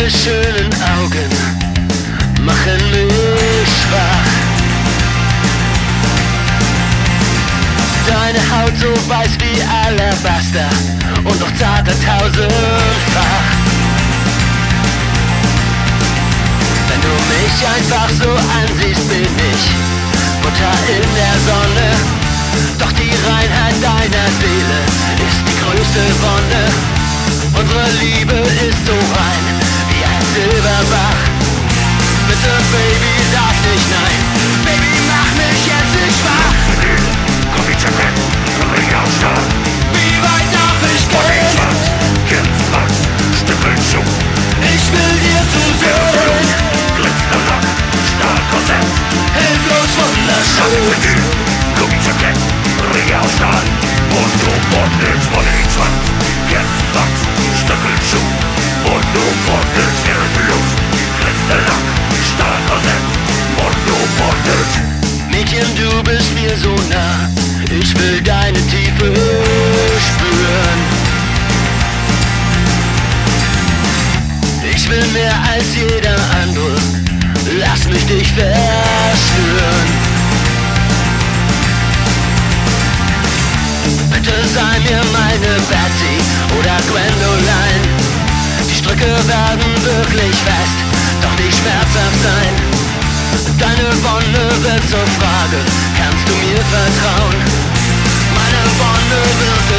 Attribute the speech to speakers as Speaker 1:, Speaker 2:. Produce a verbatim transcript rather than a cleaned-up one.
Speaker 1: Deine schönen Augen machen mich schwach. Deine Haut so weiß wie Alabaster und noch zarter tausendfach. Wenn du mich einfach so ansiehst, bin ich Butter in der Sonne. Doch die Reinheit deiner Seele ist die größte Wonne. Unsere Liebe ist so rein wie ein Silberbach. Bitte Baby, sag nicht nein. Baby, mach mich jetzt nicht schwach.
Speaker 2: Komm ich schon weg, ring auf Stahl.
Speaker 1: Wie weit darf ich gehen?
Speaker 2: Kämpf was, Stückeln zu.
Speaker 1: Ich will dir zusehen.
Speaker 2: Glitzender Lack, Stahlkorsett.
Speaker 1: Hilflos wunderschön.
Speaker 2: Komm ich schon weg, ring auf Stahl. Und du bondest von den Schwanz. Kämpf was, Stückeln zu. Und du bondest während der Luft. Glitzender Lack, Stahlkorsett. Und du bondest.
Speaker 1: Mädchen, du bist mir so nah. Ich will deine Tiefe spüren. Ich will mehr als jeder andere. Lass mich dich verschwören. Bitte sei mir meine Betsy oder Gwendoline. Die Stricke werden wirklich fest, doch nicht schmerzhaft sein. Deine Wonne wird zur Frage, kannst du mir vertrauen? Meine Wonne wird